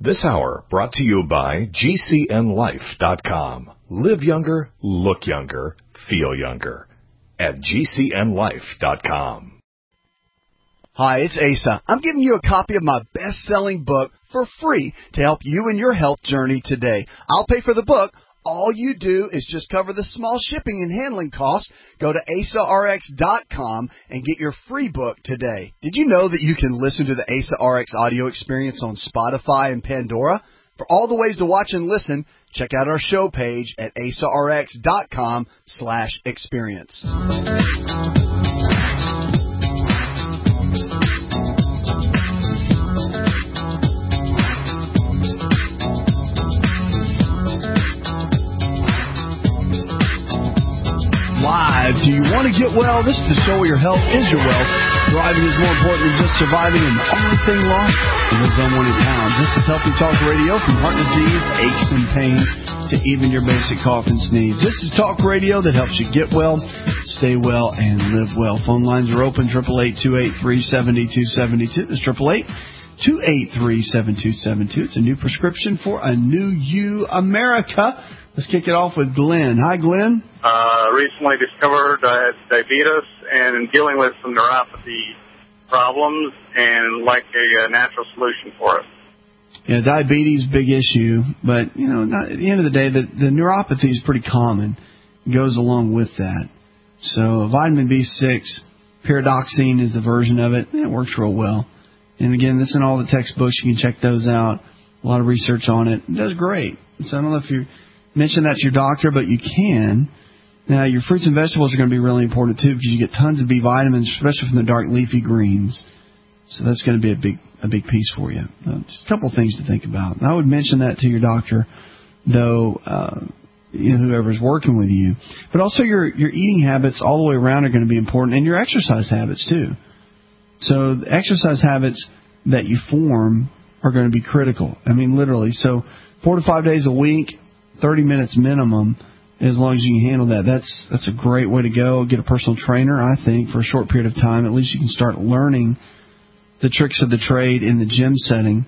This hour brought to you by GCNLife.com. Live younger, look younger, feel younger. At GCNLife.com. Hi, it's Asa. I'm giving you a copy of my best-selling book for free to help you in your health journey today. I'll pay for the book. All you do is just cover the small shipping and handling costs. Go to AsaRx.com and get your free book today. Did you know that you can listen to the Asa RX audio experience on Spotify and Pandora? For all the ways to watch and listen, check out our show page at AsaRx.com/experience. Live. Do you want to get well? This is the show where your health is your wealth. Thriving is more important than just surviving, and the only thing lost is those unwanted pounds. This is Healthy Talk Radio, from heart disease, aches and pains, to even your basic cough and sneeze. This is talk radio that helps you get well, stay well, and live well. Phone lines are open, 888-283-7272. That's 888-283-7272. It's a new prescription for a new you, America. Let's kick it off with Glenn. Hi, Glenn. Recently discovered I had diabetes and dealing with some neuropathy problems and like a natural solution for it. Yeah, diabetes, big issue. But, at the end of the day, the neuropathy is pretty common. It goes along with that. So vitamin B6, pyridoxine is the version of it. It works real well. And, again, this is in all the textbooks. You can check those out. A lot of research on it. It does great. So I don't know if you mention that to your doctor, but you can. Now, your fruits and vegetables are going to be really important, too, because you get tons of B vitamins, especially from the dark leafy greens. So that's going to be a big piece for you. Just a couple of things to think about. And I would mention that to your doctor, though, whoever's working with you. But also your eating habits all the way around are going to be important, and your exercise habits, too. So the exercise habits that you form are going to be critical. I mean, literally. So 4 to 5 days a week, 30 minutes minimum, as long as you can handle that. That's a great way to go. Get a personal trainer, I think, for a short period of time. At least you can start learning the tricks of the trade in the gym setting.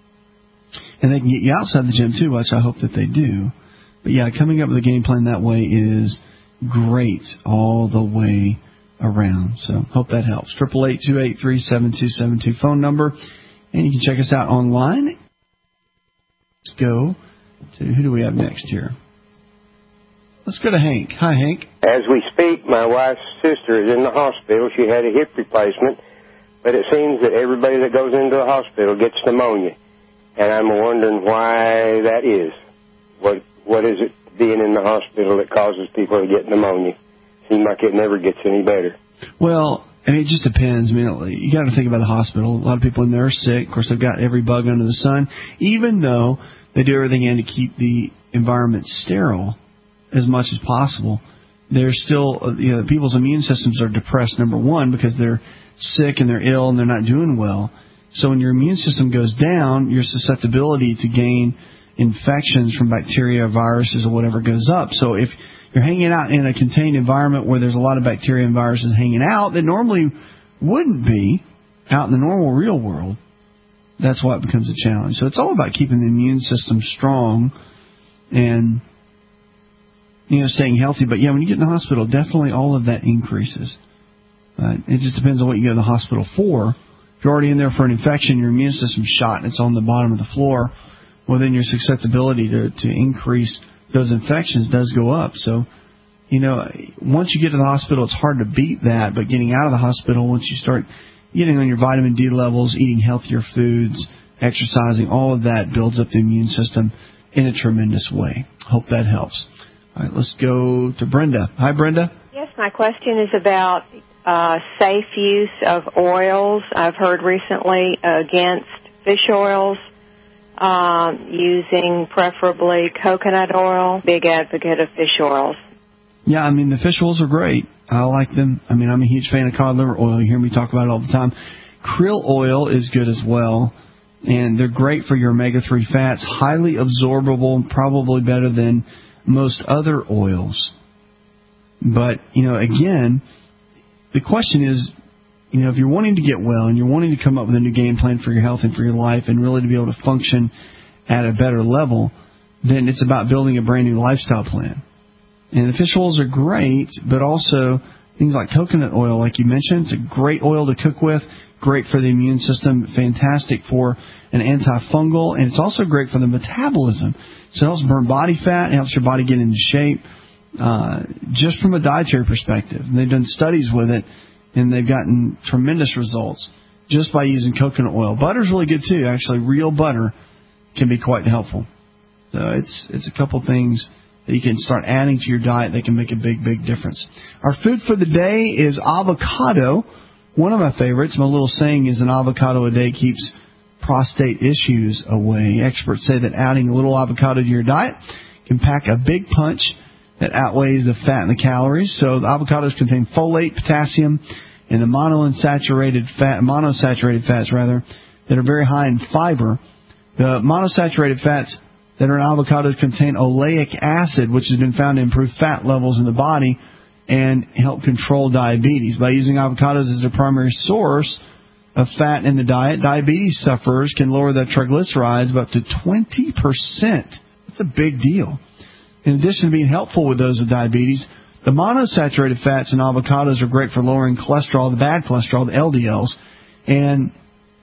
And they can get you outside the gym, too, which I hope that they do. But, yeah, coming up with a game plan that way is great all the way around. So hope that helps. 888-283-7272 phone number. And you can check us out online. Let's go to, who do we have next here? Let's go to Hank. Hi, Hank. As we speak, my wife's sister is in the hospital. She had a hip replacement, but it seems that everybody that goes into the hospital gets pneumonia, and I'm wondering why that is. What is it being in the hospital that causes people to get pneumonia? Seems like it never gets any better. Well, it just depends. I mean, you got to think about the hospital. A lot of people in there are sick. Of course, they've got every bug under the sun, even though they do everything in to keep the environment sterile as much as possible. There's still, people's immune systems are depressed, number one, because they're sick and they're ill and they're not doing well. So when your immune system goes down, your susceptibility to gain infections from bacteria, viruses, or whatever goes up. So if you're hanging out in a contained environment where there's a lot of bacteria and viruses hanging out that normally wouldn't be out in the normal real world, that's why it becomes a challenge. So it's all about keeping the immune system strong and, staying healthy. But, yeah, when you get in the hospital, definitely all of that increases. It just depends on what you go to the hospital for. If you're already in there for an infection, your immune system's shot, and it's on the bottom of the floor, well, then your susceptibility to increase those infections does go up. So, once you get to the hospital, it's hard to beat that. But getting out of the hospital, once you start getting on your vitamin D levels, eating healthier foods, exercising, all of that builds up the immune system in a tremendous way. Hope that helps. All right, let's go to Brenda. Hi, Brenda. Yes, my question is about safe use of oils. I've heard recently against fish oils, using preferably coconut oil. Big advocate of fish oils. Yeah, I mean, the fish oils are great. I like them. I mean, I'm a huge fan of cod liver oil. You hear me talk about it all the time. Krill oil is good as well, and they're great for your omega-3 fats. Highly absorbable, probably better than most other oils. But, again, the question is, if you're wanting to get well and you're wanting to come up with a new game plan for your health and for your life and really to be able to function at a better level, then it's about building a brand new lifestyle plan. And the fish oils are great, but also things like coconut oil, like you mentioned, it's a great oil to cook with, great for the immune system, fantastic for an antifungal, and it's also great for the metabolism. So it helps burn body fat, it helps your body get into shape, just from a dietary perspective. And they've done studies with it, and they've gotten tremendous results just by using coconut oil. Butter's really good too. Actually, real butter can be quite helpful. So it's a couple things that you can start adding to your diet that can make a big, big difference. Our food for the day is avocado. One of my favorites, my little saying is an avocado a day keeps prostate issues away. Experts say that adding a little avocado to your diet can pack a big punch that outweighs the fat and the calories. So the avocados contain folate, potassium, and the monosaturated fats that are very high in fiber. The monosaturated fats that are in avocados contain oleic acid, which has been found to improve fat levels in the body and help control diabetes. By using avocados as their primary source of fat in the diet, diabetes sufferers can lower their triglycerides by up to 20%. That's a big deal. In addition to being helpful with those with diabetes, the monosaturated fats in avocados are great for lowering cholesterol, the bad cholesterol, the LDLs, and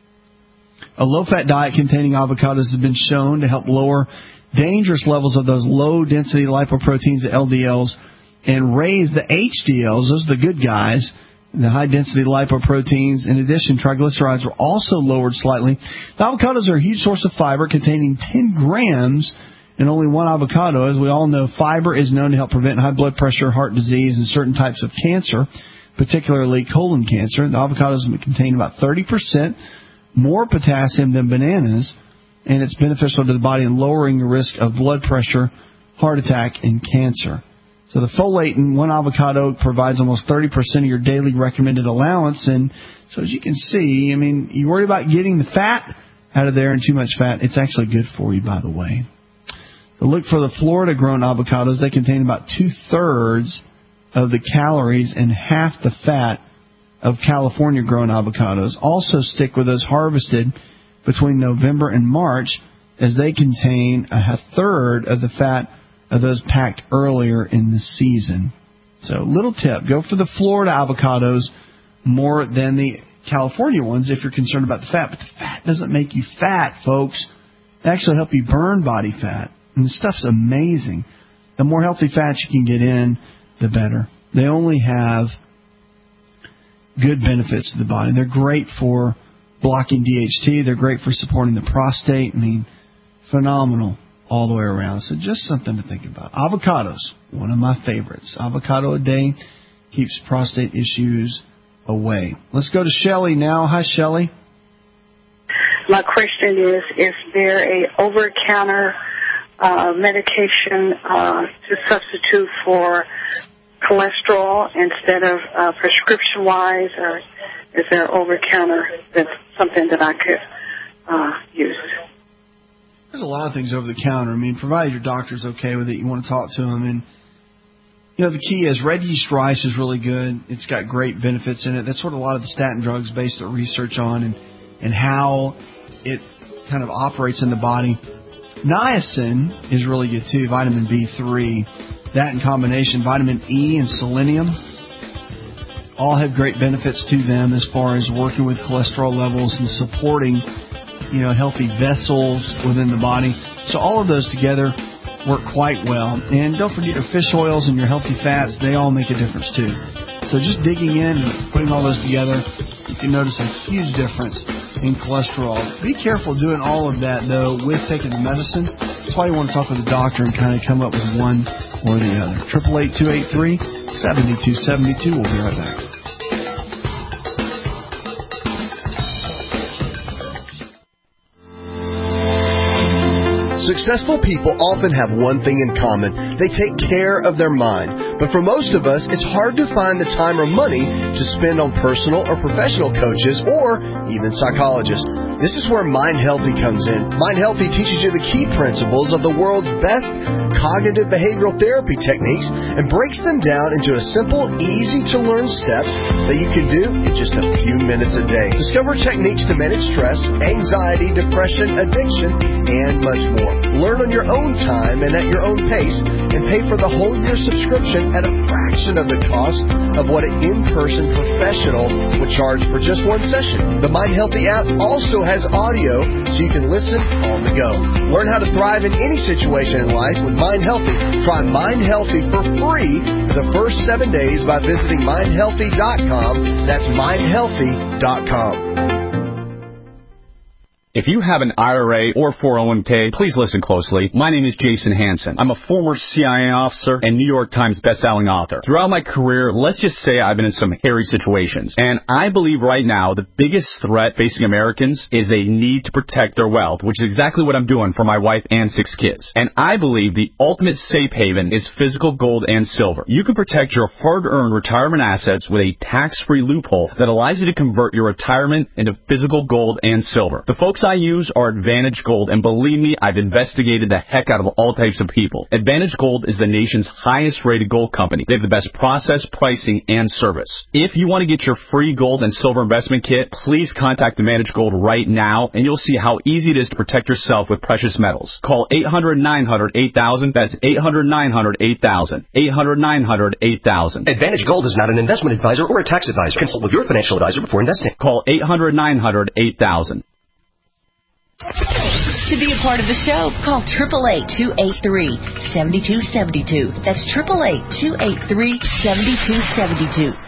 a low-fat diet containing avocados has been shown to help lower dangerous levels of those low-density lipoproteins, the LDLs, and raise the HDLs, those are the good guys, the high-density lipoproteins. In addition, triglycerides were also lowered slightly. The avocados are a huge source of fiber, containing 10 grams in only one avocado. As we all know, fiber is known to help prevent high blood pressure, heart disease, and certain types of cancer, particularly colon cancer. The avocados contain about 30% more potassium than bananas, and it's beneficial to the body in lowering the risk of blood pressure, heart attack, and cancer. So the folate in one avocado provides almost 30% of your daily recommended allowance, and so as you can see, I mean, you worry about getting the fat out of there and too much fat, it's actually good for you, by the way. So look for the Florida-grown avocados. They contain about 2/3 of the calories and half the fat of California-grown avocados. Also stick with those harvested between November and March, as they contain 1/3 of the fat of those packed earlier in the season. So little tip, go for the Florida avocados more than the California ones if you're concerned about the fat. But the fat doesn't make you fat, folks. It actually helps you burn body fat. And the stuff's amazing. The more healthy fats you can get in, the better. They only have good benefits to the body. They're great for blocking DHT. They're great for supporting the prostate. I mean, phenomenal all the way around. So just something to think about. Avocados, one of my favorites. Avocado a day keeps prostate issues away. Let's go to Shelley now. Hi, Shelley. My question is there a over-counter medication to substitute for cholesterol instead of prescription-wise, or is there over-counter that's something that I could use? There's a lot of things over the counter. I mean, provided your doctor's okay with it, you want to talk to them. And, you know, the key is red yeast rice is really good. It's got great benefits in it. That's what a lot of the statin drugs base their research on, and how it kind of operates in the body. Niacin is really good too, vitamin B3. That in combination, vitamin E and selenium, all have great benefits to them as far as working with cholesterol levels and supporting, you know, healthy vessels within the body. So all of those together work quite well. And don't forget your fish oils and your healthy fats, they all make a difference too. So just digging in and putting all those together, you can notice a huge difference in cholesterol. Be careful doing all of that, though, with taking the medicine. That's why you want to talk with a doctor and kind of come up with one or the other. 888-283-7272. We'll be right back. Successful people often have one thing in common. They take care of their mind. But for most of us, it's hard to find the time or money to spend on personal or professional coaches or even psychologists. This is where Mind Healthy comes in. Mind Healthy teaches you the key principles of the world's best cognitive behavioral therapy techniques and breaks them down into a simple, easy-to-learn steps that you can do in just a few minutes a day. Discover techniques to manage stress, anxiety, depression, addiction, and much more. Learn on your own time and at your own pace, and pay for the whole year subscription at a fraction of the cost of what an in-person professional would charge for just one session. The Mind Healthy app also has audio so you can listen on the go. Learn how to thrive in any situation in life with Mind Healthy. Try Mind Healthy for free for the first 7 days by visiting mindhealthy.com. That's mindhealthy.com. If you have an IRA or 401k, please listen closely. My name is Jason Hansen. I'm a former CIA officer and New York Times bestselling author. Throughout my career, let's just say I've been in some hairy situations. And I believe right now the biggest threat facing Americans is they need to protect their wealth, which is exactly what I'm doing for my wife and 6 kids. And I believe the ultimate safe haven is physical gold and silver. You can protect your hard-earned retirement assets with a tax-free loophole that allows you to convert your retirement into physical gold and silver. The folks I use are Advantage Gold, and believe me, I've investigated the heck out of all types of people. Advantage Gold is the nation's highest rated gold company. They have the best process, pricing, and service. If you want to get your free gold and silver investment kit, please contact Advantage Gold right now, and you'll see how easy it is to protect yourself with precious metals. Call 800-900-8000. That's 800-900-8000. 800-900-8000. Advantage Gold is not an investment advisor or a tax advisor. Consult with your financial advisor before investing. Call 800-900-8000. To be a part of the show, call 888-283-7272. That's 888-283-7272.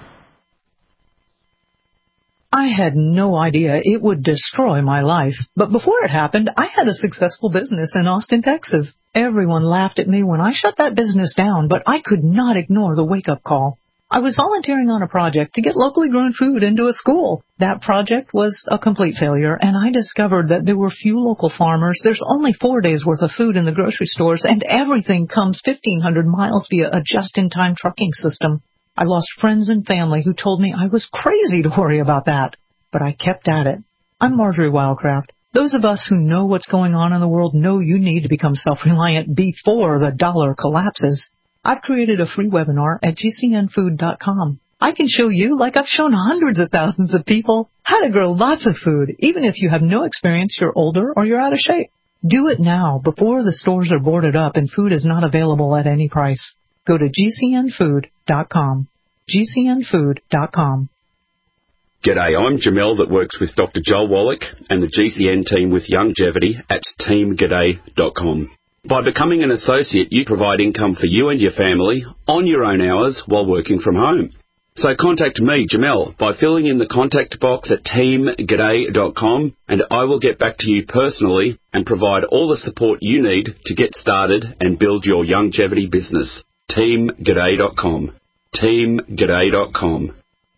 I had no idea it would destroy my life. But before it happened, I had a successful business in Austin, Texas. Everyone laughed at me when I shut that business down, but I could not ignore the wake-up call. I was volunteering on a project to get locally grown food into a school. That project was a complete failure, and I discovered that there were few local farmers. There's only 4 days' worth of food in the grocery stores, and everything comes 1,500 miles via a just-in-time trucking system. I lost friends and family who told me I was crazy to worry about that, but I kept at it. I'm Marjorie Wildcraft. Those of us who know what's going on in the world know you need to become self-reliant before the dollar collapses. I've created a free webinar at gcnfood.com. I can show you, like I've shown hundreds of thousands of people, how to grow lots of food, even if you have no experience, you're older, or you're out of shape. Do it now, before the stores are boarded up and food is not available at any price. Go to gcnfood.com. gcnfood.com. G'day, I'm Jamel that works with Dr. Joel Wallach and the GCN team with Longevity at teamg'day.com. By becoming an associate, you provide income for you and your family on your own hours while working from home. So contact me, Jamel, by filling in the contact box at teamg'day.com, and I will get back to you personally and provide all the support you need to get started and build your longevity business. teamg'day.com. teamg'day.com.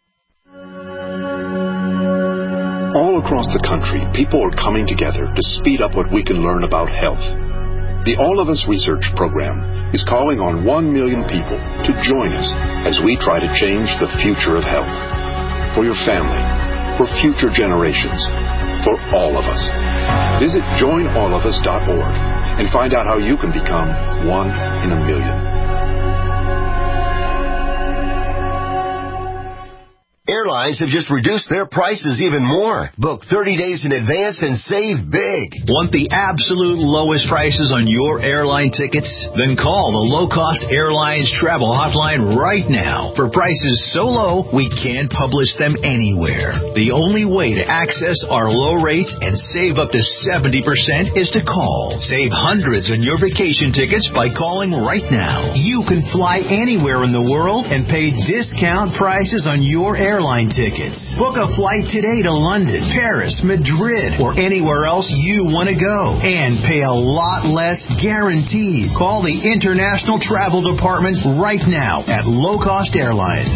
All across the country, people are coming together to speed up what we can learn about health. The All of Us Research Program is calling on 1 million people to join us as we try to change the future of health. For your family, for future generations, for all of us. Visit joinallofus.org and find out how you can become 1 in a million. Airlines have just reduced their prices even more. Book 30 days in advance and save big. Want the absolute lowest prices on your airline tickets? Then call the Low Cost Airlines Travel Hotline right now. For prices so low, we can't publish them anywhere. The only way to access our low rates and save up to 70% is to call. Save hundreds on your vacation tickets by calling right now. You can fly anywhere in the world and pay discount prices on your airline tickets. Book a flight today to London, Paris, Madrid, or anywhere else you want to go and pay a lot less guaranteed. Call the International Travel Department right now at Low Cost Airlines.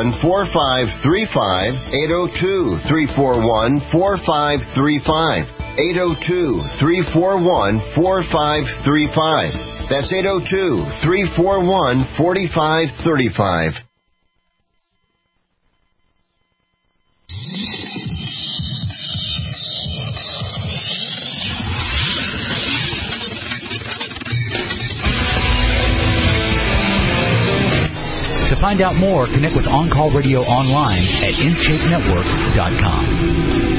802-341-4535. 802-341-4535. 802-341-4535. That's 802-341-4535. To find out more, connect with On Call Radio online at InShapeNetwork.com.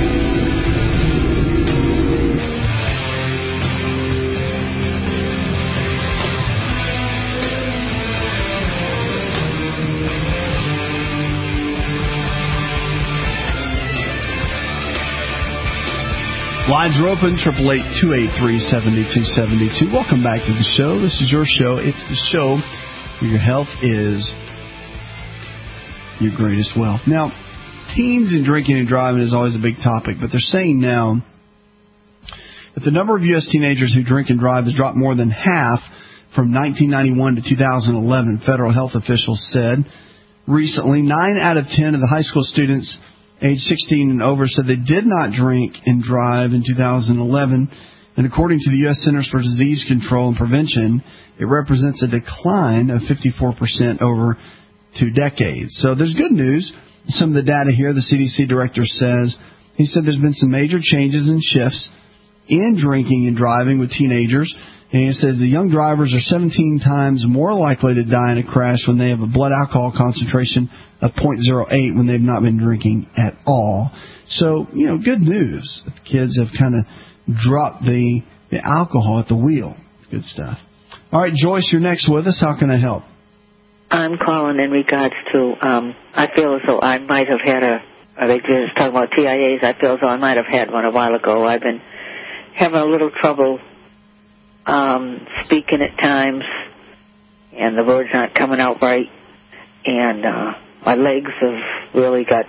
Lines are open, 888-283-7272. Welcome back to the show. This is your show. It's the show where your health is your greatest wealth. Now, teens and drinking and driving is always a big topic, but they're saying now that the number of U.S. teenagers who drink and drive has dropped more than half from 1991 to 2011, federal health officials said. Recently, 9 out of 10 of the high school students age 16 and over said they did not drink and drive in 2011. And according to the U.S. Centers for Disease Control and Prevention, it represents a decline of 54% over 2 decades. So there's good news. Some of the data here, the CDC director says, he said there's been some major changes and shifts in drinking and driving with teenagers. And he said the young drivers are 17 times more likely to die in a crash when they have a blood alcohol concentration of 0.08 when they've not been drinking at all. So, good news. The kids have kind of dropped the alcohol at the wheel. Good stuff. All right, Joyce, you're next with us. How can I help? I'm calling in regards to, I feel as though I might have had they just talking about TIAs, I feel as though I might have had one a while ago. I've been having a little trouble speaking at times, and the words aren't coming out right, and my legs have really got,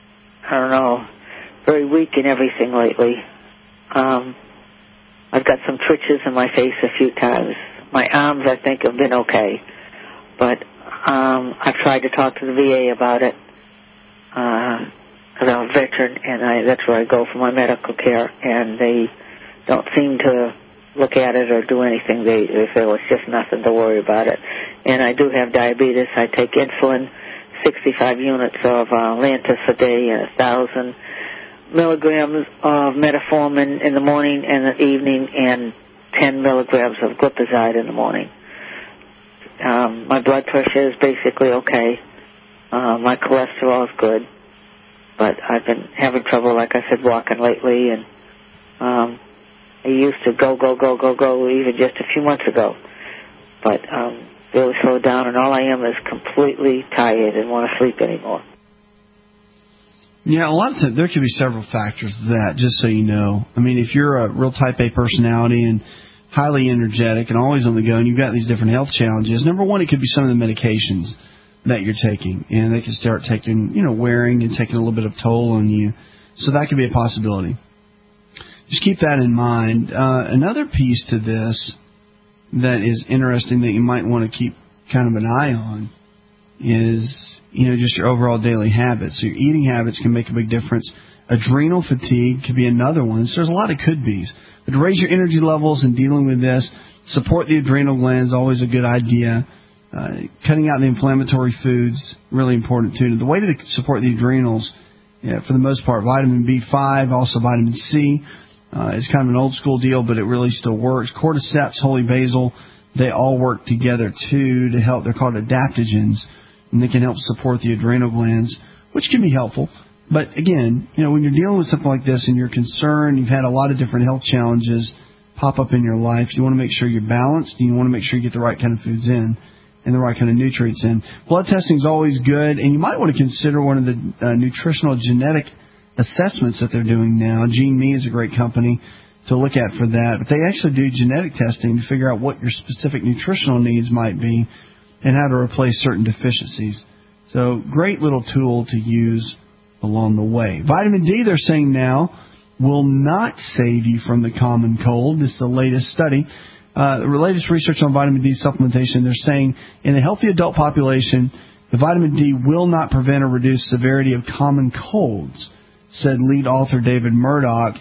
very weak and everything lately. I've got some twitches in my face a few times. My arms, I think, have been okay, but I've tried to talk to the VA about it, because I'm a veteran, and that's where I go for my medical care, and they don't seem to look at it or do anything. They say, well, it's just nothing to worry about it. And I do have diabetes. I take insulin, 65 units of Lantus a day, and 1,000 milligrams of metformin in the morning and the evening, and 10 milligrams of glipizide in the morning. My blood pressure is basically okay. My cholesterol is good. But I've been having trouble, like I said, walking lately, and I used to go even just a few months ago. But really slowed down, and all I am is completely tired and want to sleep anymore. Yeah, a lot of times there could be several factors to that, just so you know. I mean, if you're a real type A personality and highly energetic and always on the go, and you've got these different health challenges, number one, it could be some of the medications that you're taking, and they can start taking, wearing and taking a little bit of toll on you. So that could be a possibility. Just keep that in mind. Another piece to this that is interesting that you might want to keep kind of an eye on is, just your overall daily habits. So your eating habits can make a big difference. Adrenal fatigue could be another one. So there's a lot of could-bes. But to raise your energy levels in dealing with this, support the adrenal glands, always a good idea. Cutting out the inflammatory foods, really important too. The way to support the adrenals, for the most part, vitamin B5, also vitamin C, is kind of an old school deal, but it really still works. Cordyceps, holy basil, they all work together too to help. They're called adaptogens, and they can help support the adrenal glands, which can be helpful. But again, when you're dealing with something like this and you're concerned, you've had a lot of different health challenges pop up in your life, you want to make sure you're balanced, and you want to make sure you get the right kind of foods in and the right kind of nutrients in. Blood testing is always good, and you might want to consider one of the nutritional genetic assessments that they're doing now. GeneMe is a great company to look at for that. But they actually do genetic testing to figure out what your specific nutritional needs might be and how to replace certain deficiencies. So great little tool to use along the way. Vitamin D, they're saying now, will not save you from the common cold. This is the latest study. The latest research on vitamin D supplementation, they're saying in a healthy adult population, the vitamin D will not prevent or reduce severity of common colds, said lead author David Murdoch.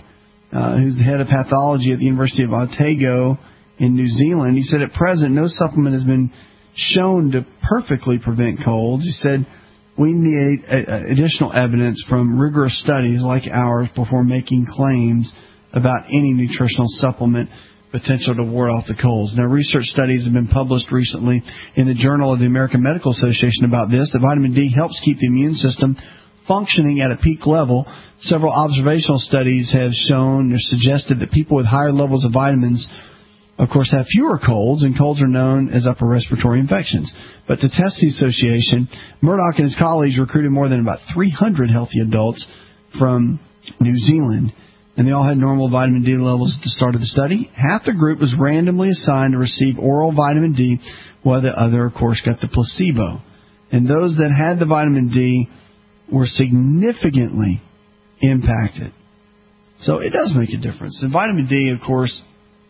who's the head of pathology at the University of Otago in New Zealand. He said at present, no supplement has been shown to perfectly prevent colds. He said we need additional evidence from rigorous studies like ours before making claims about any nutritional supplement potential to ward off the colds. Now, research studies have been published recently in the Journal of the American Medical Association about this. That vitamin D helps keep the immune system functioning at a peak level. Several observational studies have shown or suggested that people with higher levels of vitamins, of course, have fewer colds, and colds are known as upper respiratory infections. But to test the association, Murdoch and his colleagues recruited more than about 300 healthy adults from New Zealand, and they all had normal vitamin D levels at the start of the study. Half the group was randomly assigned to receive oral vitamin D, while the other, of course, got the placebo. And those that had the vitamin D were significantly impacted. So it does make a difference. And vitamin D, of course,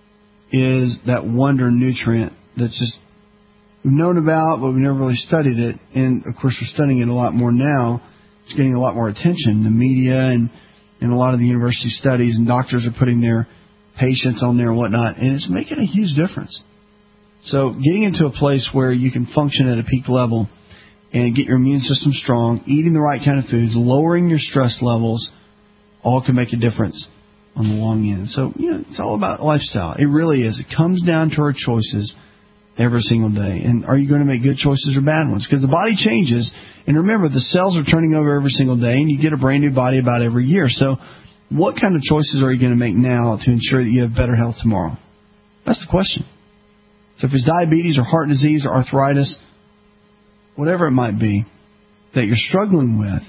is that wonder nutrient that's just we've known about, but we've never really studied it. And, of course, we're studying it a lot more now. It's getting a lot more attention. The media and a lot of the university studies, and doctors are putting their patients on there and whatnot, and it's making a huge difference. So getting into a place where you can function at a peak level and get your immune system strong, eating the right kind of foods, lowering your stress levels, all can make a difference on the long end. So, it's all about lifestyle. It really is. It comes down to our choices every single day. And are you going to make good choices or bad ones? Because the body changes. And remember, the cells are turning over every single day, and you get a brand new body about every year. So what kind of choices are you going to make now to ensure that you have better health tomorrow? That's the question. So if it's diabetes or heart disease or arthritis, whatever it might be that you're struggling with,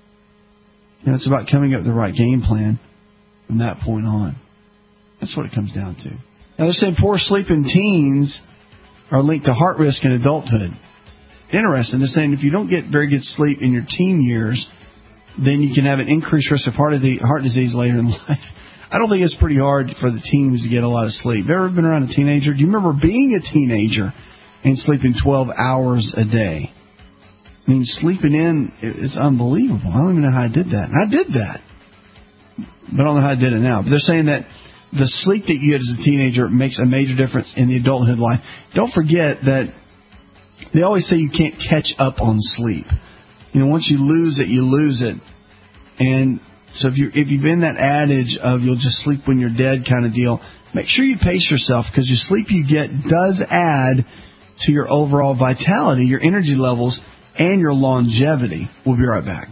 it's about coming up with the right game plan from that point on. That's what it comes down to. Now, they're saying poor sleep in teens are linked to heart risk in adulthood. Interesting. They're saying if you don't get very good sleep in your teen years, then you can have an increased risk of heart disease later in life. I don't think it's pretty hard for the teens to get a lot of sleep. Have you ever been around a teenager? Do you remember being a teenager and sleeping 12 hours a day? I mean, sleeping in, it's unbelievable. I don't even know how I did that. And I did that. But I don't know how I did it now. But they're saying that the sleep that you get as a teenager makes a major difference in the adulthood life. Don't forget that they always say you can't catch up on sleep. Once you lose it, you lose it. And so if you've been that adage of you'll just sleep when you're dead kind of deal, make sure you pace yourself, because your sleep you get does add to your overall vitality, your energy levels, and your longevity. We'll be right back.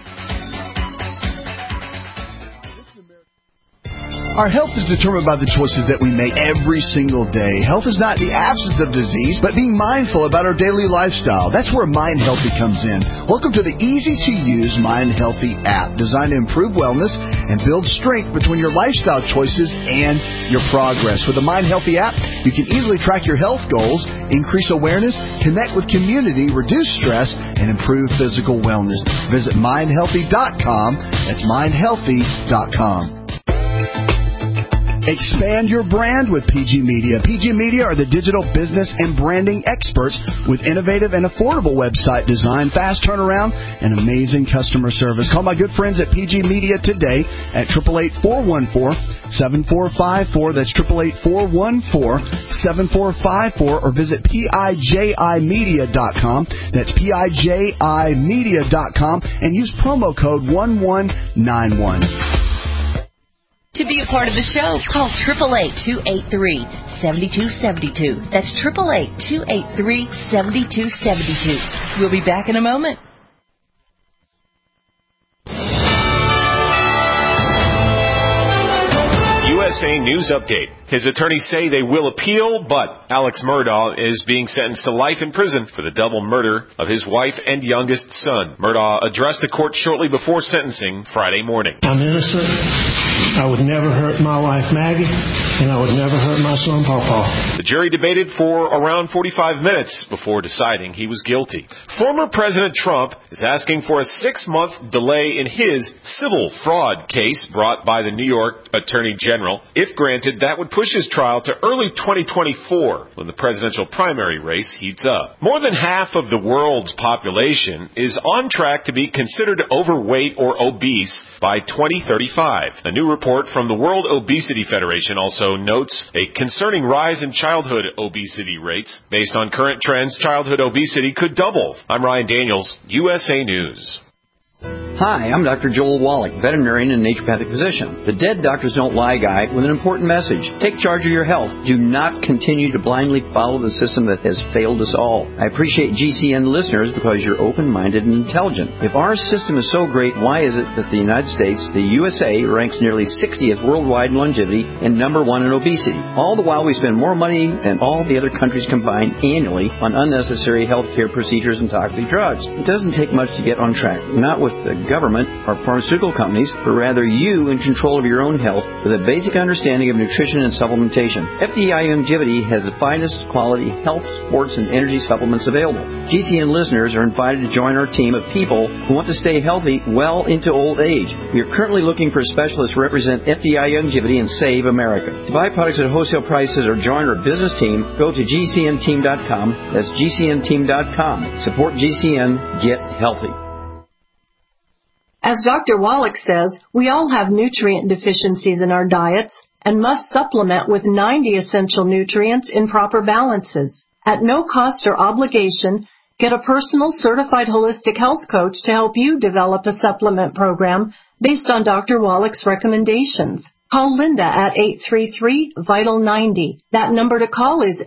Our health is determined by the choices that we make every single day. Health is not the absence of disease, but being mindful about our daily lifestyle. That's where Mind Healthy comes in. Welcome to the easy-to-use Mind Healthy app, designed to improve wellness and build strength between your lifestyle choices and your progress. With the Mind Healthy app, you can easily track your health goals, increase awareness, connect with community, reduce stress, and improve physical wellness. Visit mindhealthy.com. That's mindhealthy.com. Expand your brand with PG Media. PG Media are the digital business and branding experts with innovative and affordable website design, fast turnaround, and amazing customer service. Call my good friends at PG Media today at 888-414-7454. That's 888-414-7454, or visit PIJImedia.com. That's PIJImedia.com, and use promo code 1191. To be a part of the show, call 888-283-7272. That's 888-283-7272. We'll be back in a moment. USA News Update. His attorneys say they will appeal, but Alex Murdaugh is being sentenced to life in prison for the double murder of his wife and youngest son. Murdaugh addressed the court shortly before sentencing Friday morning. I'm innocent. I would never hurt my wife Maggie, and I would never hurt my son Pawpaw. The jury debated for around 45 minutes before deciding he was guilty. Former President Trump is asking for a 6-month delay in his civil fraud case brought by the New York Attorney General. If granted, that would put push his trial to early 2024 when the presidential primary race heats up. More than half of the world's population is on track to be considered overweight or obese by 2035. A new report from the World Obesity Federation also notes a concerning rise in childhood obesity rates. Based on current trends, childhood obesity could double. I'm Ryan Daniels, USA News. Hi, I'm Dr. Joel Wallach, veterinarian and naturopathic physician. The Dead Doctors Don't Lie guy with an important message. Take charge of your health. Do not continue to blindly follow the system that has failed us all. I appreciate GCN listeners because you're open-minded and intelligent. If our system is so great, why is it that the United States, the USA, ranks nearly 60th worldwide in longevity and number 1 in obesity? All the while we spend more money than all the other countries combined annually on unnecessary healthcare procedures and toxic drugs. It doesn't take much to get on track. Not with the government or pharmaceutical companies, but rather you in control of your own health with a basic understanding of nutrition and supplementation. FDI Longevity has the finest quality health, sports, and energy supplements available. GCN listeners are invited to join our team of people who want to stay healthy well into old age. We are currently looking for specialists to represent FDI Longevity and Save America. To buy products at wholesale prices or join our business team, go to GCNteam.com. That's GCNteam.com. Support GCN. Get healthy. As Dr. Wallach says, we all have nutrient deficiencies in our diets and must supplement with 90 essential nutrients in proper balances. At no cost or obligation, get a personal certified holistic health coach to help you develop a supplement program based on Dr. Wallach's recommendations. Call Linda at 833-VITAL-90. That number to call is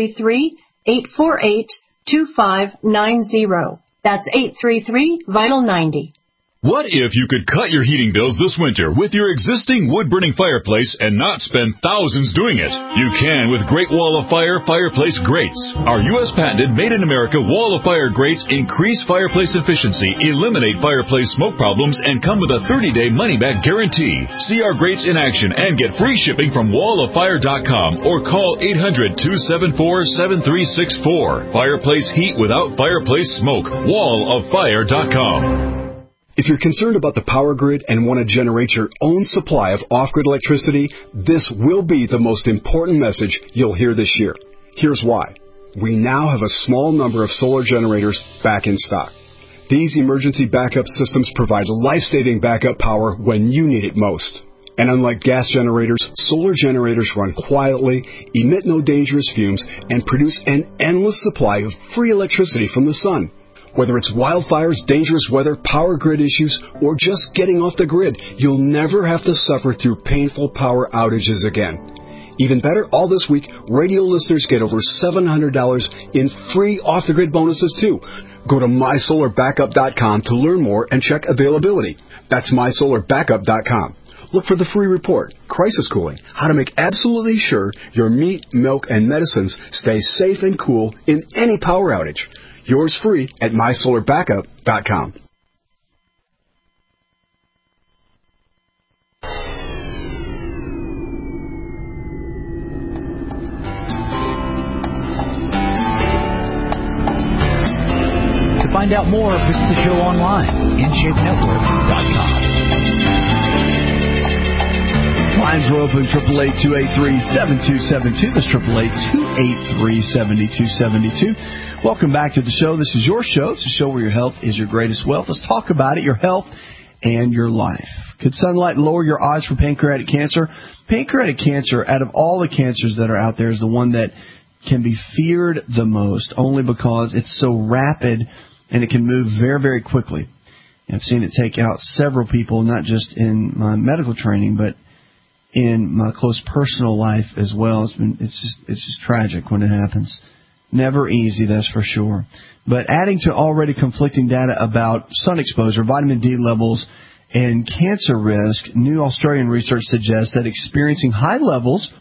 833-848-2590. That's 833-VITAL-90. What if you could cut your heating bills this winter with your existing wood-burning fireplace and not spend thousands doing it? You can with Great Wall of Fire fireplace grates. Our U.S. patented made-in-America Wall of Fire grates increase fireplace efficiency, eliminate fireplace smoke problems, and come with a 30-day money-back guarantee. See our grates in action and get free shipping from walloffire.com or call 800-274-7364. Fireplace heat without fireplace smoke. walloffire.com. If you're concerned about the power grid and want to generate your own supply of off-grid electricity, this will be the most important message you'll hear this year. Here's why. We now have a small number of solar generators back in stock. These emergency backup systems provide life-saving backup power when you need it most. And unlike gas generators, solar generators run quietly, emit no dangerous fumes, and produce an endless supply of free electricity from the sun. Whether it's wildfires, dangerous weather, power grid issues, or just getting off the grid, you'll never have to suffer through painful power outages again. Even better, all this week, radio listeners get over $700 in free off-the-grid bonuses, too. Go to mysolarbackup.com to learn more and check availability. That's mysolarbackup.com. Look for the free report, Crisis Cooling, how to make absolutely sure your meat, milk, and medicines stay safe and cool in any power outage. Yours free at mysolarbackup.com. To find out more, visit the show online, InShapeNetwork.com. Lines are open, 888-283-7272. That's 888-283-7272. Welcome back to the show. This is your show. It's a show where your health is your greatest wealth. Let's talk about it, your health and your life. Could sunlight lower your odds for pancreatic cancer? Pancreatic cancer, out of all the cancers that are out there, is the one that can be feared the most, only because it's so rapid and it can move very, very quickly. I've seen it take out several people, not just in my medical training, but in my close personal life as well. It's just tragic when it happens. Never easy, that's for sure. But adding to already conflicting data about sun exposure, vitamin D levels, and cancer risk, new Australian research suggests that experiencing high levels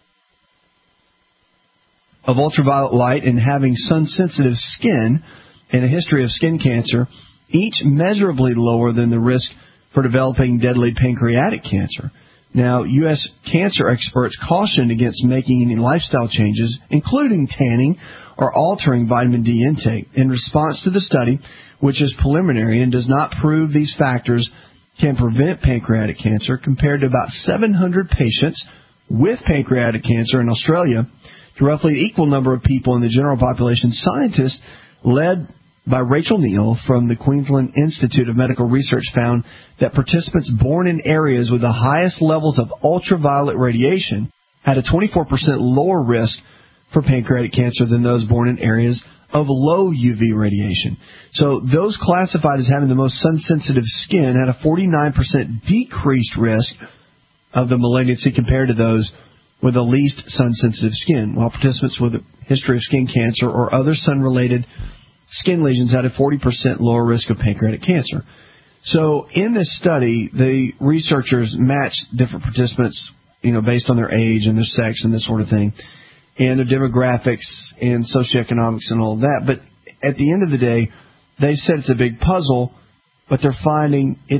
of ultraviolet light and having sun-sensitive skin and a history of skin cancer, each measurably lower than the risk for developing deadly pancreatic cancer. Now, U.S. cancer experts cautioned against making any lifestyle changes, including tanning or altering vitamin D intake. In response to the study, which is preliminary and does not prove these factors can prevent pancreatic cancer, compared to about 700 patients with pancreatic cancer in Australia to roughly an equal number of people in the general population. Scientists led by Rachel Neal from the Queensland Institute of Medical Research found that participants born in areas with the highest levels of ultraviolet radiation had a 24% lower risk for pancreatic cancer than those born in areas of low UV radiation. So those classified as having the most sun-sensitive skin had a 49% decreased risk of the malignancy compared to those with the least sun-sensitive skin, while participants with a history of skin cancer or other sun-related skin lesions had a 40% lower risk of pancreatic cancer. So in this study, the researchers matched different participants, based on their age and their sex and this sort of thing, and their demographics and socioeconomics and all of that. But at the end of the day, they said it's a big puzzle, but they found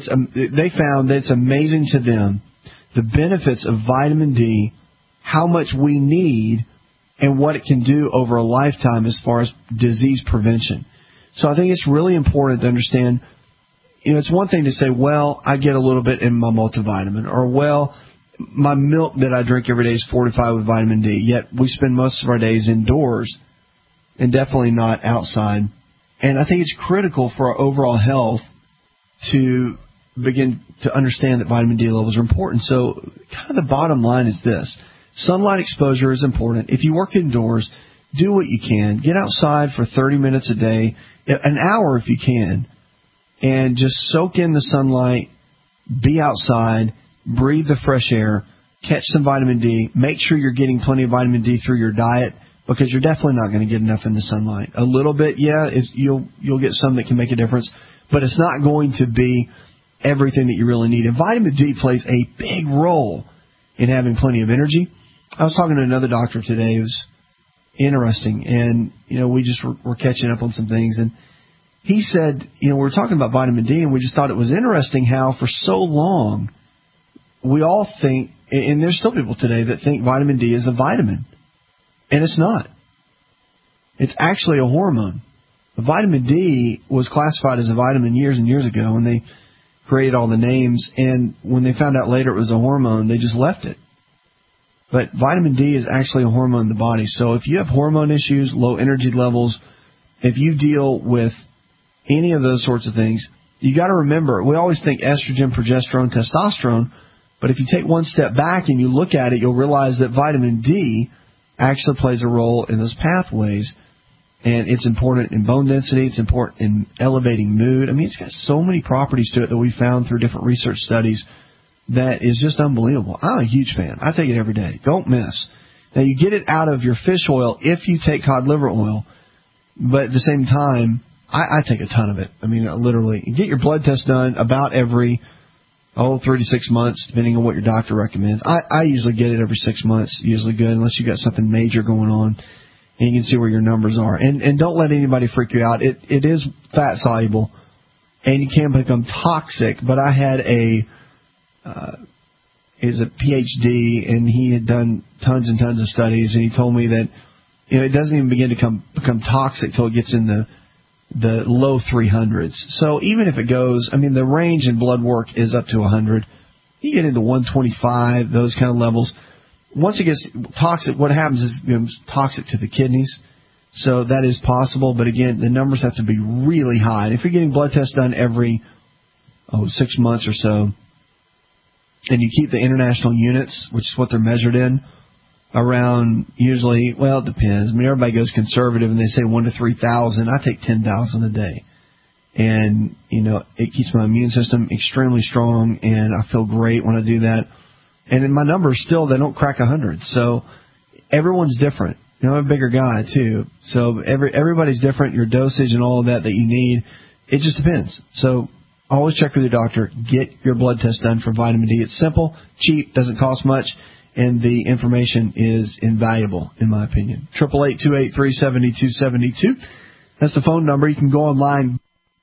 that it's amazing to them the benefits of vitamin D, how much we need, and what it can do over a lifetime as far as disease prevention. So I think it's really important to understand, it's one thing to say, well, I get a little bit in my multivitamin, or, well, my milk that I drink every day is fortified with vitamin D, yet we spend most of our days indoors and definitely not outside. And I think it's critical for our overall health to begin to understand that vitamin D levels are important. So kind of the bottom line is this. Sunlight exposure is important. If you work indoors, do what you can. Get outside for 30 minutes a day, an hour if you can, and just soak in the sunlight, be outside, breathe the fresh air, catch some vitamin D. Make sure you're getting plenty of vitamin D through your diet, because you're definitely not going to get enough in the sunlight. A little bit, you'll get some that can make a difference, but it's not going to be everything that you really need. And vitamin D plays a big role in having plenty of energy. I was talking to another doctor today. It was interesting, and we just were catching up on some things, and he said, we were talking about vitamin D, and we just thought it was interesting how for so long we all think, and there's still people today that think vitamin D is a vitamin, and it's not. It's actually a hormone. The vitamin D was classified as a vitamin years and years ago, and they created all the names, and when they found out later it was a hormone, they just left it. But vitamin D is actually a hormone in the body. So if you have hormone issues, low energy levels, if you deal with any of those sorts of things, you got to remember, we always think estrogen, progesterone, testosterone, but if you take one step back and you look at it, you'll realize that vitamin D actually plays a role in those pathways. And it's important in bone density. It's important in elevating mood. I mean, it's got so many properties to it that we found through different research studies that is just unbelievable. I'm a huge fan. I take it every day. Don't miss. Now, you get it out of your fish oil if you take cod liver oil, but at the same time, I take a ton of it. I mean, literally. You get your blood test done about every 3 to 6 months, depending on what your doctor recommends. I usually get it every 6 months, usually good, unless you got something major going on, and you can see where your numbers are. And don't let anybody freak you out. It is fat soluble, and you can become toxic. But I had is a PhD, and he had done tons and tons of studies, and he told me that it doesn't even begin to become toxic till it gets in the low 300s. So even if it goes, the range in blood work is up to 100. You get into 125, those kind of levels. Once it gets toxic, what happens is it becomes toxic to the kidneys. So that is possible, but again, the numbers have to be really high. And if you're getting blood tests done every 6 months or so, and you keep the international units, which is what they're measured in, around usually, well, it depends. Everybody goes conservative and they say 1 to 3,000. I take 10,000 a day. And, it keeps my immune system extremely strong, and I feel great when I do that. And in my numbers still, they don't crack 100. So everyone's different. I'm a bigger guy too. So everybody's different. Your dosage and all of that you need, it just depends. So always check with your doctor. Get your blood test done for vitamin D. It's simple, cheap, doesn't cost much, and the information is invaluable, in my opinion. 888-283-7272. That's the phone number. You can go online.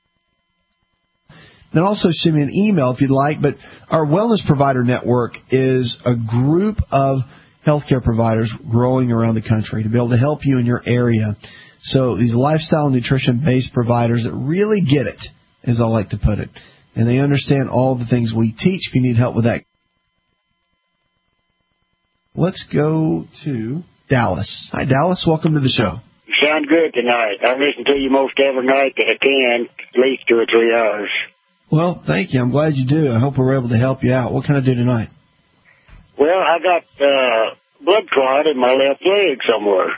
Then also send me an email if you'd like. But our Wellness Provider Network is a group of healthcare providers growing around the country to be able to help you in your area. So these lifestyle nutrition-based providers that really get it, as I like to put it. And they understand all the things we teach. If you need help with that, let's go to Dallas. Hi, Dallas. Welcome to the show. You sound good tonight. I listen to you most every night that I can, at least 2 or 3 hours. Well, thank you. I'm glad you do. I hope we're able to help you out. What can I do tonight? Well, I got blood clot in my left leg somewhere.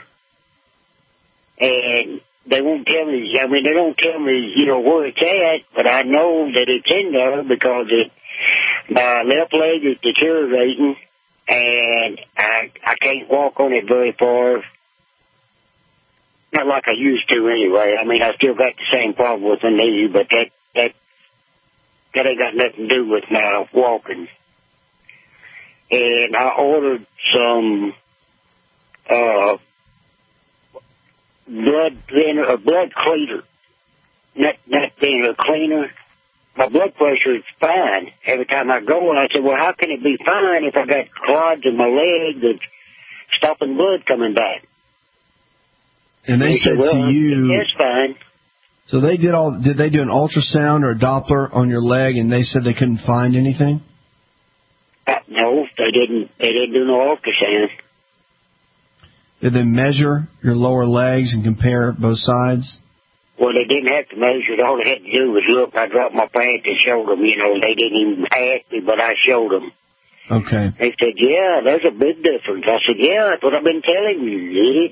And they won't tell me, they don't tell me, where it's at, but I know that it's in there because my left leg is deteriorating, and I can't walk on it very far. Not like I used to anyway. I still got the same problem with the knee, but that ain't got nothing to do with my walking. And I ordered some blood thinner, or blood cleaner. Not thinner, cleaner. My blood pressure is fine every time I go, and I said, well, how can it be fine if I got clots in my leg that's stopping blood coming back? And they said well, to you, that's fine. So did they do an ultrasound or a Doppler on your leg, and they said they couldn't find anything? No, they didn't. They didn't do no ultrasound. Did they measure your lower legs and compare both sides? Well, they didn't have to measure it. All they had to do was look. I dropped my pants and showed them. They didn't even ask me, but I showed them. Okay. They said, yeah, there's a big difference. I said, yeah, that's what I've been telling you, idiot.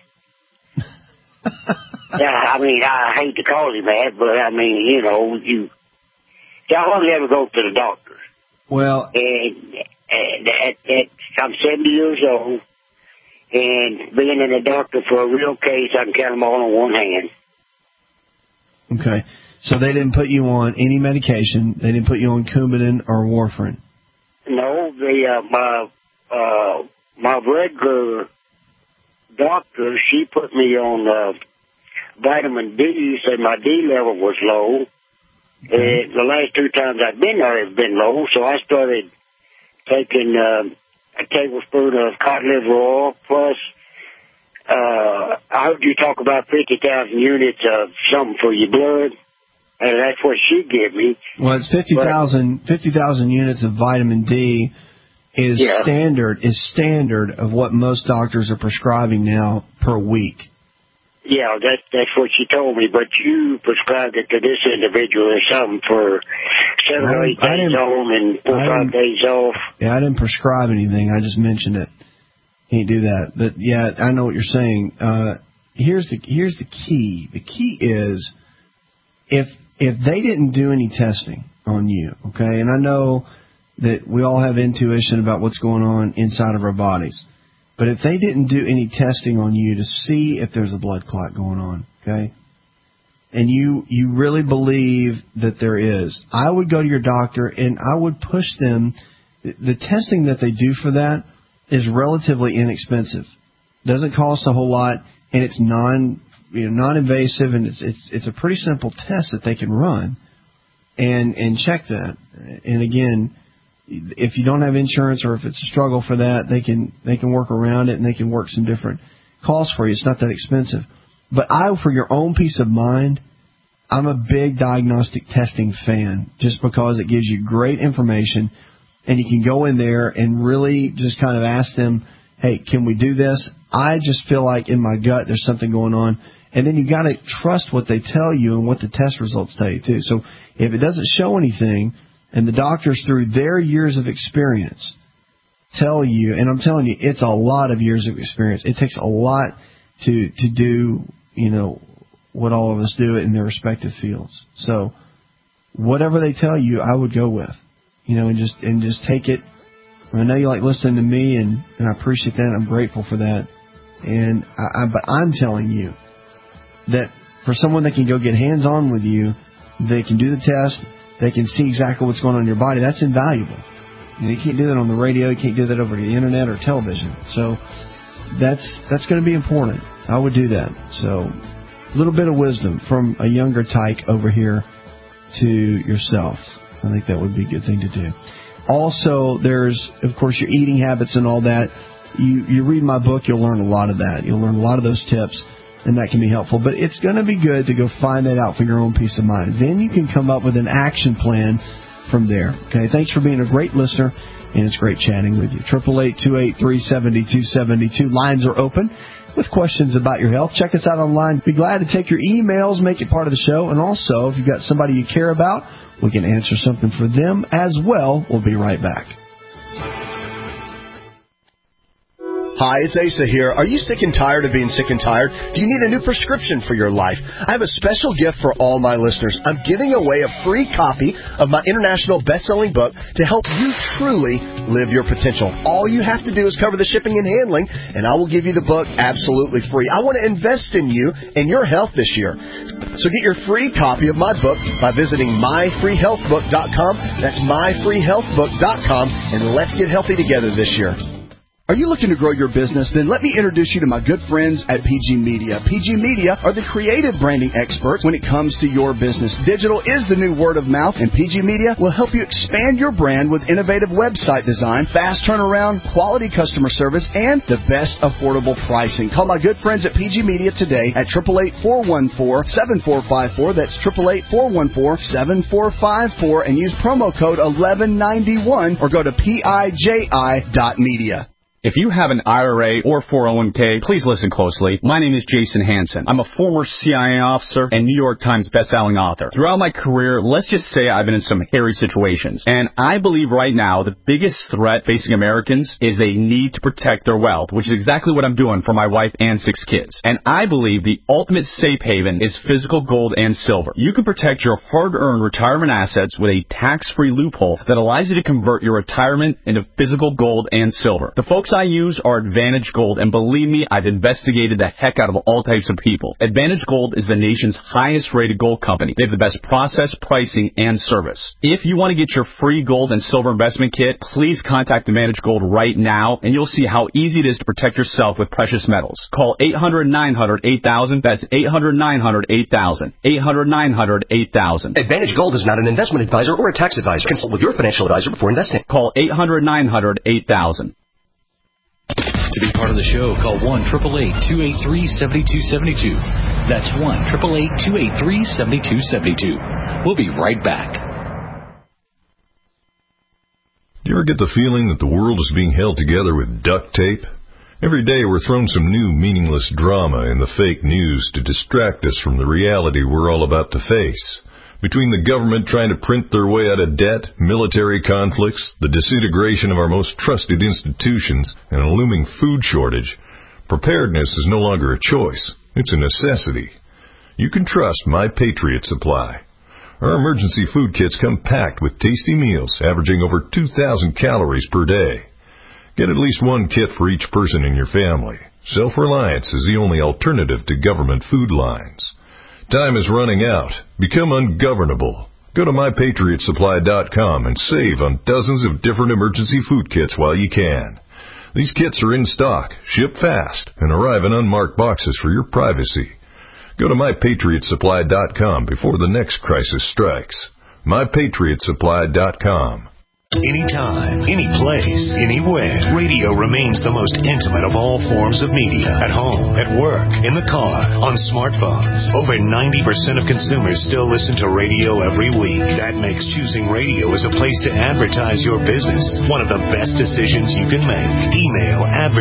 Yeah, I hate to call him that, but I hardly ever go to the doctor. Well, and I'm 70 years old, and being in a doctor for a real case, I can count them all on one hand. Okay. So they didn't put you on any medication. They didn't put you on Coumadin or warfarin. No, my regular doctor, she put me on vitamin D, said my D level was low. Okay. The last 2 times I've been there have been low, so I started taking a tablespoon of cod liver oil, plus I heard you talk about 50,000 units of something for your blood, and that's what she gave me. Well, it's 50,000 units of vitamin D is standard of what most doctors are prescribing now per week. Yeah, that's what she told me, but you prescribed it to this individual or something for 7 or 8 days on and 4 or 5 days off. Yeah, I didn't prescribe anything. I just mentioned it. Can't do that. But, yeah, I know what you're saying. Here's the key. The key is if they didn't do any testing on you, okay, and I know that we all have intuition about what's going on inside of our bodies. But if they didn't do any testing on you to see if there's a blood clot going on, okay, and you really believe that there is, I would go to your doctor and I would push them. The testing that they do for that is relatively inexpensive. Doesn't cost a whole lot, and it's non-invasive, and it's a pretty simple test that they can run and check that. And again, if you don't have insurance or if it's a struggle for that, they can work around it and they can work some different costs for you. It's not that expensive. But for your own peace of mind, I'm a big diagnostic testing fan just because it gives you great information and you can go in there and really just kind of ask them, hey, can we do this? I just feel like in my gut there's something going on. And then you got to trust what they tell you and what the test results tell you too. So if it doesn't show anything, and the doctors, through their years of experience, tell you, and I'm telling you, it's a lot of years of experience. It takes a lot to do, what all of us do in their respective fields. So whatever they tell you, I would go with, and just take it. I know you like listening to me, and I appreciate that. I'm grateful for that. And but I'm telling you that for someone that can go get hands-on with you, they can do the test. They can see exactly what's going on in your body. That's invaluable. You can't do that on the radio. You can't do that over the internet or television. So that's going to be important. I would do that. So a little bit of wisdom from a younger tyke over here to yourself. I think that would be a good thing to do. Also, there's, of course, your eating habits and all that. You read my book, you'll learn a lot of that. You'll learn a lot of those tips. And that can be helpful. But it's going to be good to go find that out for your own peace of mind. Then you can come up with an action plan from there. Okay, thanks for being a great listener, and it's great chatting with you. 888-283-7272. Lines are open with questions about your health. Check us out online. Be glad to take your emails, make it part of the show. And also, if you've got somebody you care about, we can answer something for them as well. We'll be right back. Hi, it's Asa here. Are you sick and tired of being sick and tired? Do you need a new prescription for your life? I have a special gift for all my listeners. I'm giving away a free copy of my international best-selling book to help you truly live your potential. All you have to do is cover the shipping and handling, and I will give you the book absolutely free. I want to invest in you and your health this year. So get your free copy of my book by visiting myfreehealthbook.com. That's myfreehealthbook.com, and let's get healthy together this year. Are you looking to grow your business? Then let me introduce you to my good friends at PG Media. PG Media are the creative branding experts when it comes to your business. Digital is the new word of mouth, and PG Media will help you expand your brand with innovative website design, fast turnaround, quality customer service, and the best affordable pricing. Call my good friends at PG Media today at 888-414-7454. That's 888-414-7454, and use promo code 1191 or go to PIJI.media. If you have an IRA or 401k, please listen closely. My name is Jason Hansen. I'm a former CIA officer and New York Times bestselling author. Throughout my career, let's just say I've been in some hairy situations. And I believe right now the biggest threat facing Americans is they need to protect their wealth, which is exactly what I'm doing for my wife and 6 kids. And I believe the ultimate safe haven is physical gold and silver. You can protect your hard-earned retirement assets with a tax-free loophole that allows you to convert your retirement into physical gold and silver. The folks I use are Advantage Gold, and believe me, I've investigated the heck out of all types of people. Advantage Gold is the nation's highest rated gold company. They have the best process, pricing, and service. If you want to get your free gold and silver investment kit, please contact Advantage Gold right now, and you'll see how easy it is to protect yourself with precious metals. Call 800-900-8000. That's 800-900-8000. 800-900-8000. Advantage Gold is not an investment advisor or a tax advisor. Consult with your financial advisor before investing. Call 800-900-8000. To be part of the show, call 1-888-283-7272. That's 1-888-283-7272. We'll be right back. Do you ever get the feeling that the world is being held together with duct tape? Every day we're thrown some new meaningless drama in the fake news to distract us from the reality we're all about to face. Between the government trying to print their way out of debt, military conflicts, the disintegration of our most trusted institutions, and a looming food shortage, preparedness is no longer a choice. It's a necessity. You can trust My Patriot Supply. Our emergency food kits come packed with tasty meals, averaging over 2,000 calories per day. Get at least one kit for each person in your family. Self-reliance is the only alternative to government food lines. Time is running out. Become ungovernable. Go to MyPatriotSupply.com and save on dozens of different emergency food kits while you can. These kits are in stock, ship fast, and arrive in unmarked boxes for your privacy. Go to MyPatriotSupply.com before the next crisis strikes. MyPatriotSupply.com. Anytime, any place, anywhere, radio remains the most intimate of all forms of media. At home, at work, in the car, on smartphones. Over 90% of consumers still listen to radio every week. That makes choosing radio as a place to advertise your business one of the best decisions you can make. Email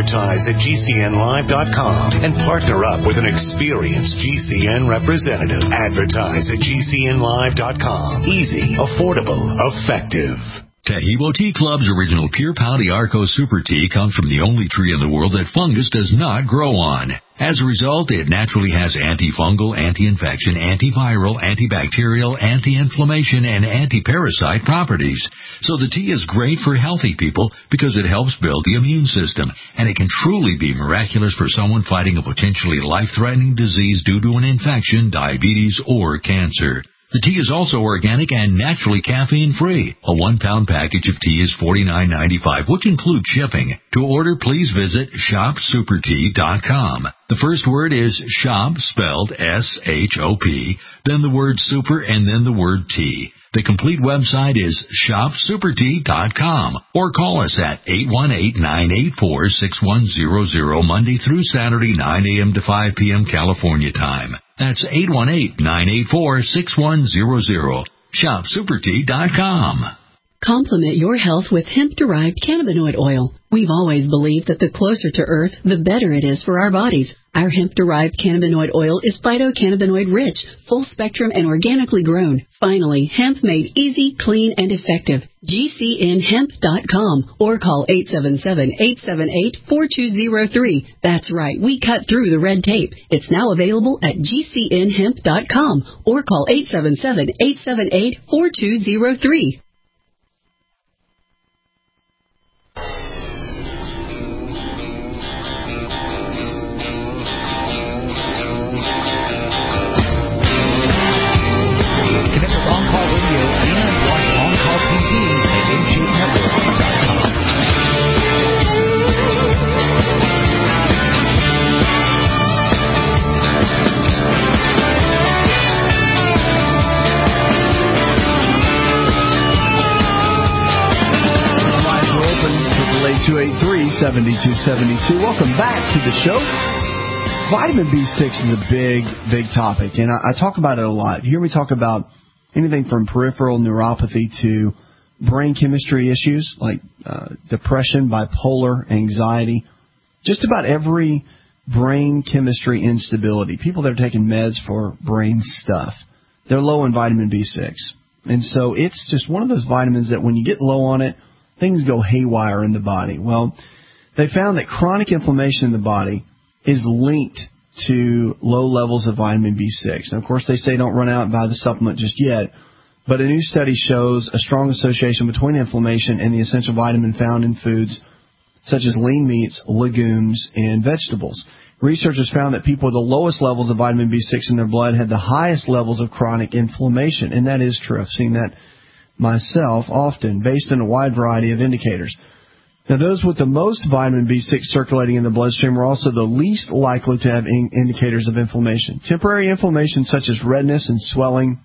advertise@gcnlive.com and partner up with an experienced GCN representative. Advertise at gcnlive.com. Easy, affordable, effective. Taheebo Tea Club's original Pure Pau d'Arco Super Tea comes from the only tree in the world that fungus does not grow on. As a result, it naturally has antifungal, anti-infection, antiviral, antibacterial, anti-inflammation, and anti-parasite properties. So the tea is great for healthy people because it helps build the immune system, and it can truly be miraculous for someone fighting a potentially life-threatening disease due to an infection, diabetes, or cancer. The tea is also organic and naturally caffeine-free. A 1-pound package of tea is $49.95, which includes shipping. To order, please visit ShopSuperTea.com. The first word is shop, spelled S-H-O-P, then the word super, and then the word tea. The complete website is ShopSuperTea.com, or call us at 818-984-6100, Monday through Saturday, 9 a.m. to 5 p.m. California time. That's 818-984-6100. Shop supertea.com. Complement your health with hemp-derived cannabinoid oil. We've always believed that the closer to Earth, the better it is for our bodies. Our hemp-derived cannabinoid oil is phytocannabinoid rich, full spectrum, and organically grown. Finally, hemp made easy, clean, and effective. GCNhemp.com or call 877-878-4203. That's right, we cut through the red tape. It's now available at GCNhemp.com or call 877-878-4203. Welcome back to the show. Vitamin B6 is a big topic, and I talk about it a lot. You hear me talk about anything from peripheral neuropathy to brain chemistry issues like depression, bipolar, anxiety, just about every brain chemistry instability. People that are taking meds for brain stuff, they're low in vitamin B6. And so it's just one of those vitamins that when you get low on it, things go haywire in the body. Well, they found that chronic inflammation in the body is linked to low levels of vitamin B6. Now, of course, they say don't run out and buy the supplement just yet, but a new study shows a strong association between inflammation and the essential vitamin found in foods such as lean meats, legumes, and vegetables. Researchers found that people with the lowest levels of vitamin B6 in their blood had the highest levels of chronic inflammation, and that is true. I've seen that myself often, based on a wide variety of indicators. Now, those with the most vitamin B6 circulating in the bloodstream are also the least likely to have indicators of inflammation. Temporary inflammation such as redness and swelling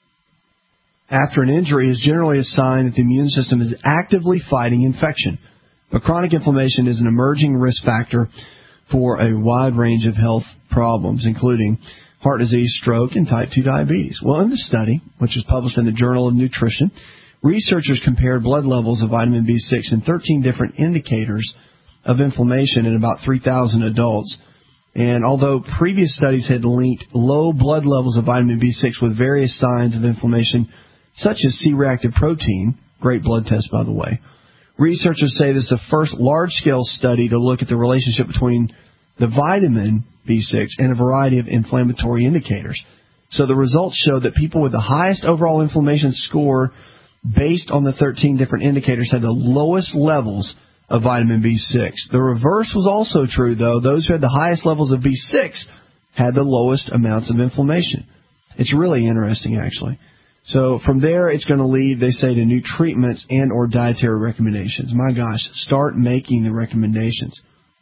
after an injury is generally a sign that the immune system is actively fighting infection. But chronic inflammation is an emerging risk factor for a wide range of health problems, including heart disease, stroke, and type 2 diabetes. Well, in the study, which was published in the Journal of Nutrition, researchers compared blood levels of vitamin B6 in 13 different indicators of inflammation in about 3,000 adults. And although previous studies had linked low blood levels of vitamin B6 with various signs of inflammation, such as C-reactive protein, great blood test, by the way, researchers say this is the first large-scale study to look at the relationship between the vitamin B6 and a variety of inflammatory indicators. So the results show that people with the highest overall inflammation score based on the 13 different indicators had the lowest levels of vitamin B6. The reverse was also true, though. Those who had the highest levels of B6 had the lowest amounts of inflammation. It's really interesting, actually. So from there, it's going to lead, they say, to new treatments and or dietary recommendations. My gosh, start making the recommendations.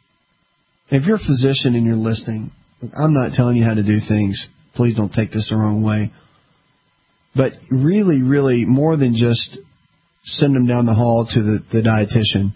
If you're a physician and you're listening, I'm not telling you how to do things. Please don't take this the wrong way. But really, really, more than just send them down the hall to the dietitian.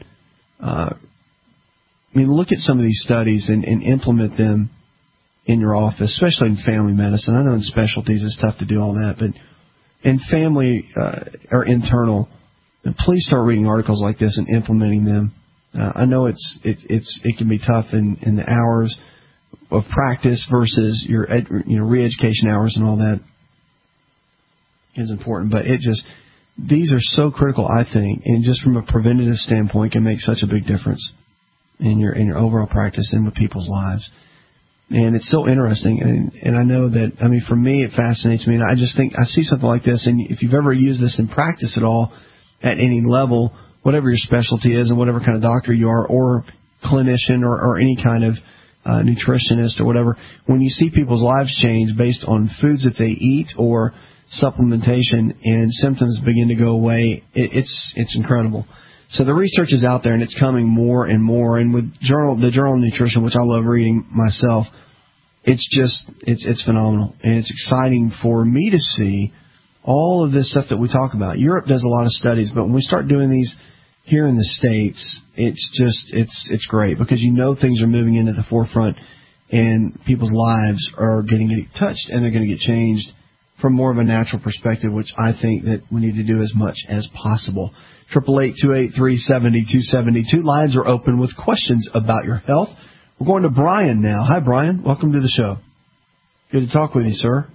Look at some of these studies and implement them in your office, especially in family medicine. I know in specialties it's tough to do all that, but in family or internal, please start reading articles like this and implementing them. I know it can be tough in the hours of practice versus your re-education hours and all that is important, but these are so critical, I think, and just from a preventative standpoint can make such a big difference in your overall practice and with people's lives. And it's so interesting, and I know that, for me, it fascinates me, and I just think, I see something like this, and if you've ever used this in practice at all, at any level, whatever your specialty is and whatever kind of doctor you are, or clinician, or any kind of nutritionist or whatever, when you see people's lives change based on foods that they eat or supplementation and symptoms begin to go away, it's incredible. So the research is out there, and it's coming more and more. And with the Journal of Nutrition, which I love reading myself, it's phenomenal. And it's exciting for me to see all of this stuff that we talk about. Europe does a lot of studies, but when we start doing these here in the States, it's great because things are moving into the forefront and people's lives are getting touched and they're going to get changed from more of a natural perspective, which I think that we need to do as much as possible. 888-283-7272. Lines are open with questions about your health. We're going to Brian now. Hi, Brian. Welcome to the show. Good to talk with you, sir.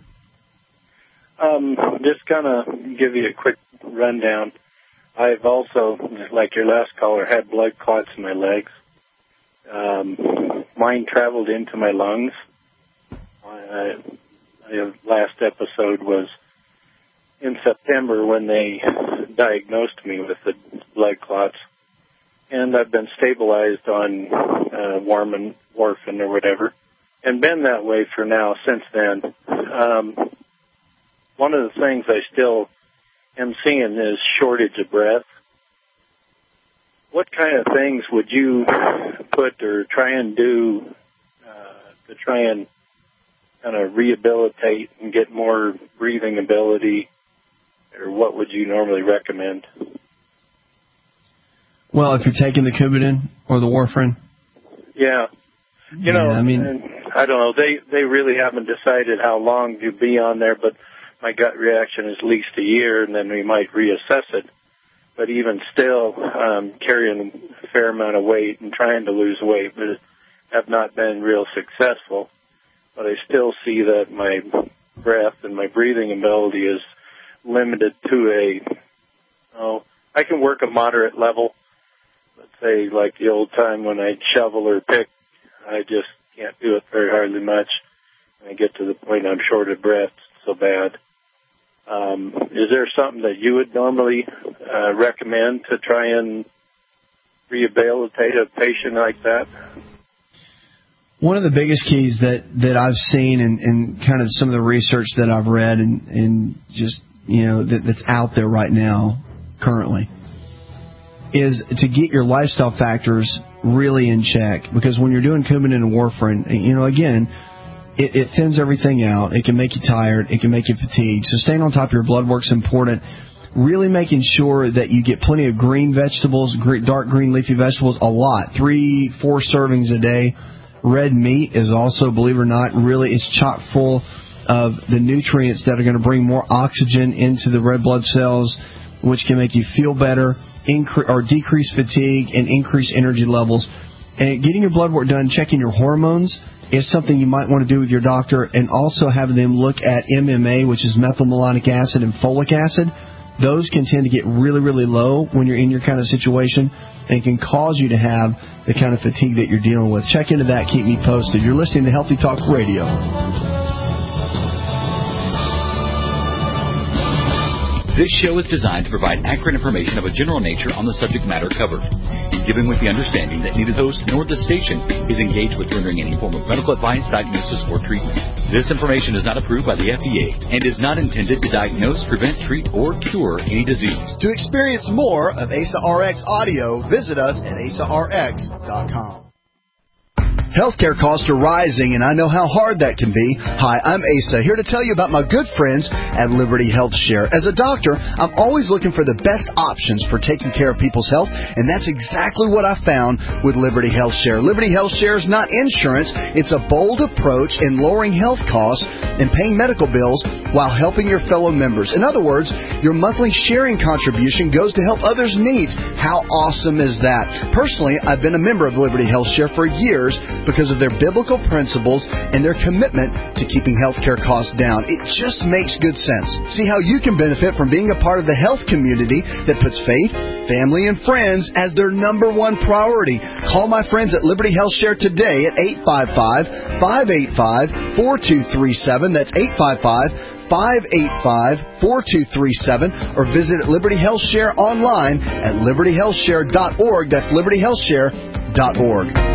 Just kind of give you a quick rundown. I've also, like your last caller, had blood clots in my legs. Mine traveled into my lungs. The last episode was in September when they diagnosed me with the blood clots. And I've been stabilized on warfarin or whatever, and been that way for now since then. One of the things I still am seeing is shortage of breath. What kind of things would you put or try and do to try and kind of rehabilitate and get more breathing ability, or what would you normally recommend? Well, if you're taking the Coumadin or the warfarin? Yeah. You know, I don't know. They really haven't decided how long to be on there, but my gut reaction is at least a year, and then we might reassess it. But even still, carrying a fair amount of weight and trying to lose weight, but have not been real successful. But I still see that my breath and my breathing ability is limited to I can work a moderate level. Let's say like the old time when I'd shovel or pick, I just can't do it very hardly much. I get to the point I'm short of breath so bad. Is there something that you would normally recommend to try and rehabilitate a patient like that? One of the biggest keys that I've seen in kind of some of the research that I've read and just, that's out there right now currently is to get your lifestyle factors really in check. Because when you're doing Coumadin and warfarin, again, it thins everything out. It can make you tired. It can make you fatigued. So staying on top of your blood work's important. Really making sure that you get plenty of green vegetables, dark green leafy vegetables, a lot, 3-4 servings a day. Red meat is also, believe it or not, really is chock full of the nutrients that are going to bring more oxygen into the red blood cells, which can make you feel better, decrease fatigue, and increase energy levels. And getting your blood work done, checking your hormones, is something you might want to do with your doctor, and also having them look at MMA, which is methylmalonic acid, and folic acid. Those can tend to get really, really low when you're in your kind of situation and can cause you to have the kind of fatigue that you're dealing with. Check into that. Keep me posted. You're listening to Healthy Talk Radio. This show is designed to provide accurate information of a general nature on the subject matter covered, given with the understanding that neither the host nor the station is engaged with rendering any form of medical advice, diagnosis, or treatment. This information is not approved by the FDA and is not intended to diagnose, prevent, treat, or cure any disease. To experience more of ASA RX audio, visit us at asarx.com. Healthcare costs are rising, and I know how hard that can be. Hi, I'm Asa, here to tell you about my good friends at Liberty Health Share. As a doctor, I'm always looking for the best options for taking care of people's health, and that's exactly what I found with Liberty Health Share. Liberty Health Share is not insurance. It's a bold approach in lowering health costs and paying medical bills while helping your fellow members. In other words, your monthly sharing contribution goes to help others' needs. How awesome is that? Personally, I've been a member of Liberty Health Share for years because of their biblical principles and their commitment to keeping healthcare costs down. It just makes good sense. See how you can benefit from being a part of the health community that puts faith, family, and friends as their number one priority. Call my friends at Liberty Health Share today at 855-585-4237. That's 855-585-4237, or visit Liberty Health Share online at libertyhealthshare.org. That's libertyhealthshare.org.